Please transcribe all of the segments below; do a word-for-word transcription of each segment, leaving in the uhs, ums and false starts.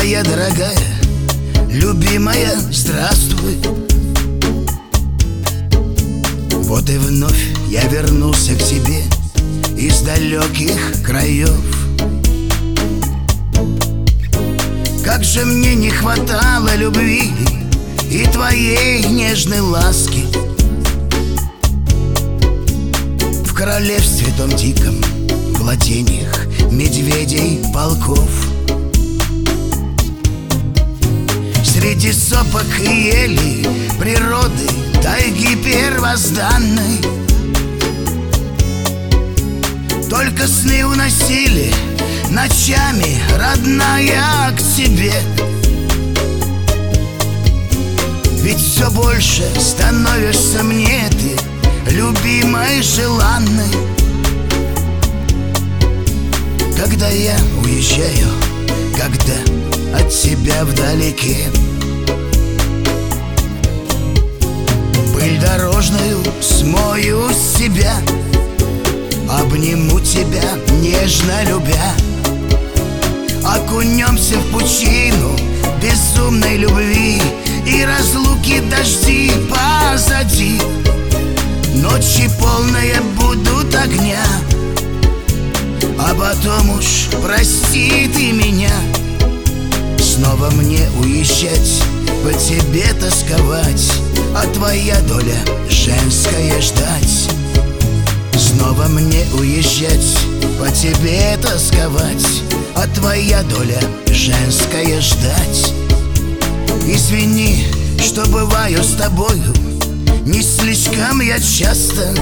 моя дорогая, любимая, здравствуй. Вот и вновь я вернулся к тебе из далеких краев. Как же мне не хватало любви и твоей нежной ласки. В королевстве том диком, владениях медведей полков, среди сопок и елей природы, тайги первозданной, только сны уносили ночами, родная, к тебе. Ведь все больше становишься мне ты, любимой, желанной. Когда я уезжаю, когда от тебя вдалеке, пыль дорожную смою с себя, обниму тебя, нежно любя. Окунемся в пучину безумной любви, и разлуки дожди позади. Ночи полные будут огня, а потом уж прости ты меня. Снова мне уезжать, по тебе тосковать, а твоя доля женская ждать. Снова мне уезжать, по тебе тосковать, а твоя доля женская ждать. Извини, что бываю с тобою не слишком я часто,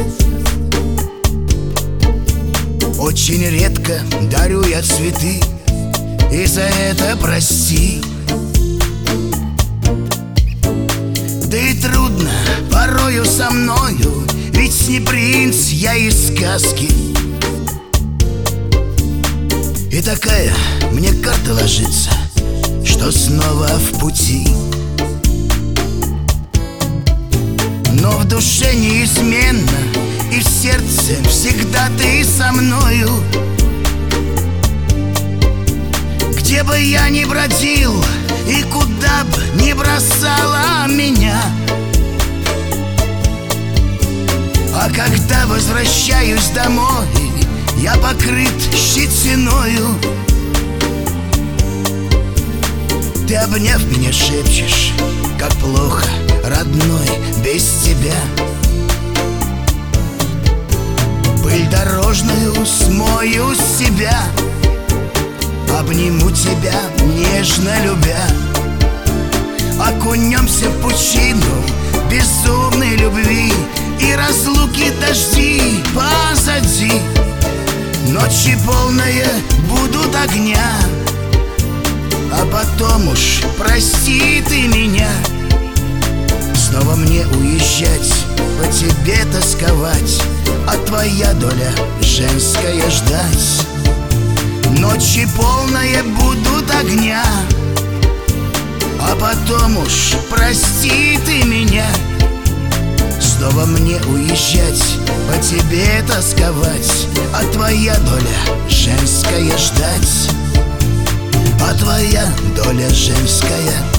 очень редко дарю я цветы, и за это прости. Да и трудно порою со мною, ведь не принц я из сказки. И такая мне карта ложится, что снова в пути. Но в душе неизменно и в сердце всегда ты со мною. Где бы я ни бродил и куда бы ни бросала меня, а когда возвращаюсь домой, я покрыт щетиною. Ты, обняв меня, шепчешь, как плохо, родной, без тебя. Пыль дорожную смою с себя, обниму тебя, нежно любя. Окунемся в пучину безумной любви, и разлуки дожди позади. Ночи полные будут огня, а потом уж прости ты меня. Снова мне уезжать, по тебе тосковать, а твоя доля женская ждать. Ночи полные будут огня, а потом уж прости ты меня. Снова мне уезжать, по тебе тосковать, а твоя доля женская ждать. А твоя доля женская